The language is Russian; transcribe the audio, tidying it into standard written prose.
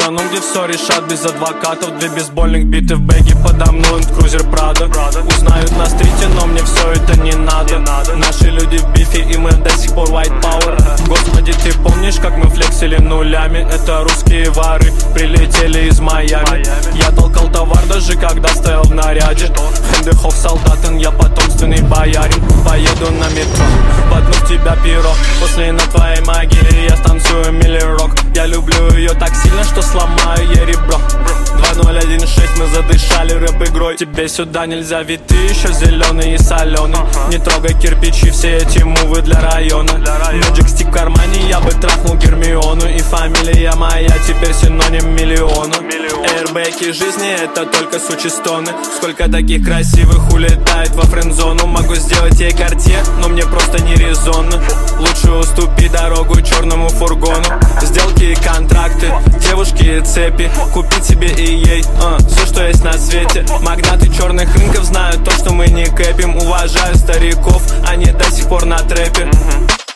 страну, где все решат без адвокатов. Две бейсбольных биты в бэге, подо мной крузер Прада. Узнают на стрите, но мне все это не надо. Наши люди в бифе, и мы до сих пор white power. Господи, ты помнишь, как мы флексили нулями? Это русские воры, прилетели из Майами. Я толкал товар, даже когда стоял в наряде. Хендехов солдатен, я потомственный боярин. Поеду на метро, воткну в тебя перо. После на твоей могиле я станцую милли-рок. Я люблю ее так сильно, что сломаю ей ребро. 2016 мы задышали рэп-игрой. Тебе сюда нельзя, ведь ты еще зеленый и соленый. Не трогай кирпичи, все эти мувы для района. Magic Stick в кармане, я бы трахнул Гермиону. И фамилия моя теперь синоним миллиона. Эйрбэки жизни это только сучистоны. Сколько таких красивых улетает во френдзону. Могу сделать ей Cartier, но мне просто не резонно. Лучше уступи дорогу черному фургону. Сделки и контракты, девушки и цепи. Купить себе и ей, все, что есть на свете. Магнаты черных рынков знают то, что мы не кэпим. Уважаю стариков, они до сих пор на трэпе.